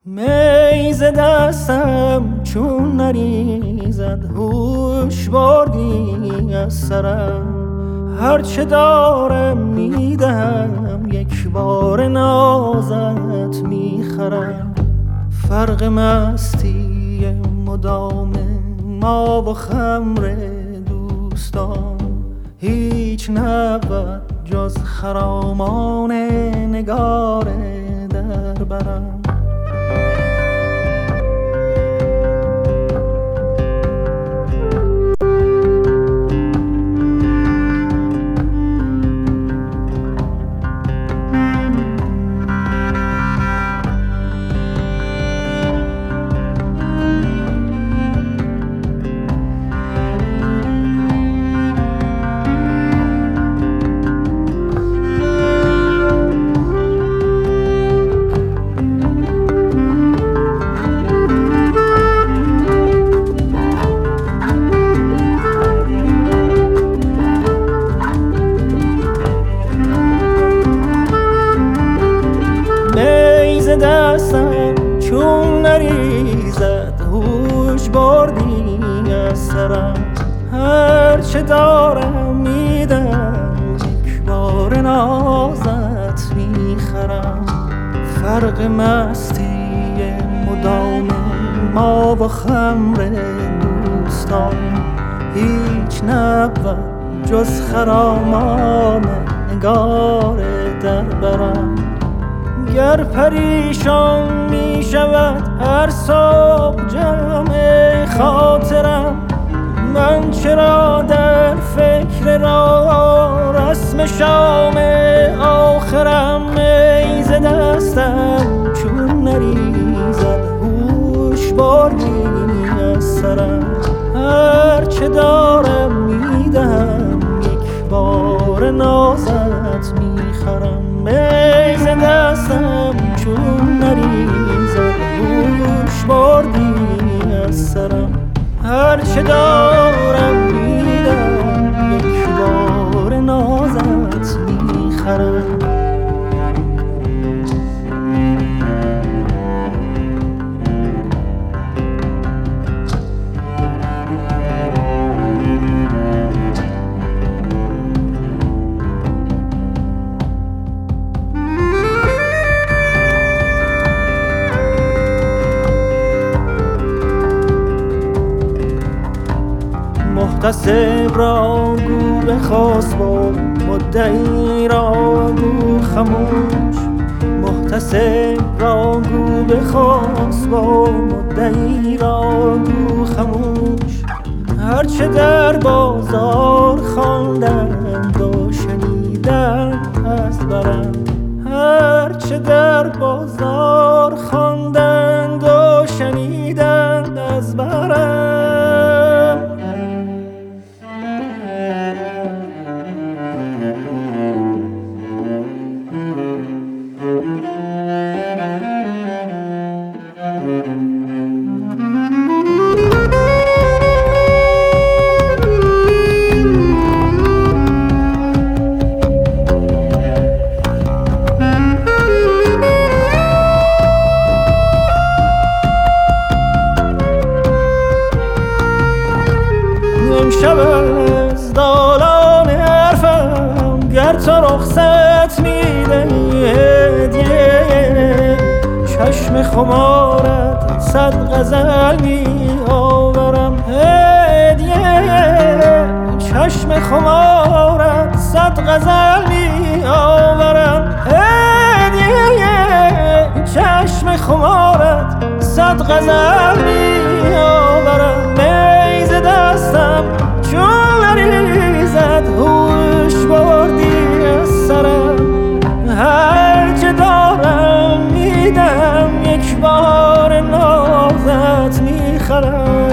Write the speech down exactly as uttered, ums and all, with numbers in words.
می ز دستم چون نریزد، هوش بردی از سرم. هرچه دارم میدهم، یک بار نازت میخرم. فرق مستی مدام ما و خمر دوستان هیچ نبود جز خرامان نگار در برم. دستم چون نریزد، هوش بردی از سرم. هرچه دارم میدم، یک بار نازت میخرم. فرق مستی مدام ما و خمر دوستان هیچ نبود جز خرامان نگار در برم. گر پریشان می شود هر صبح جمع خاطرم، من چرا در فکر را رسم شام آخرم. می ز دستم چون نریزد، هوش بردی از سرم. هرچه دارم میدهم، یک بار نازت میخرم. می ز دستم چون نریزد، هوش بردی از سرم. هرچه دارم میدم، یک بار نازت میخرم. محتسب را گو بخسب و مدعی را گو خموش. محتسب را گو بخسب و مدعی را گو خموش. هرچه در بازار خواندند و شنیدند از برم. هرچه در بازار خواندند و شنیدند از برم. امشب از دالان حرفم گر تو رخصت میدهی هدیه، چشم خمارت صد غزل می آورم هدیه. چشم خمارت صد غزل می آورم هدیه. چشم خمارت صد غزل می آورم. می ز دستم چون نریزد، هوش بردی از سرم. هرچه دارم میدم، یک بار نازت میخرم.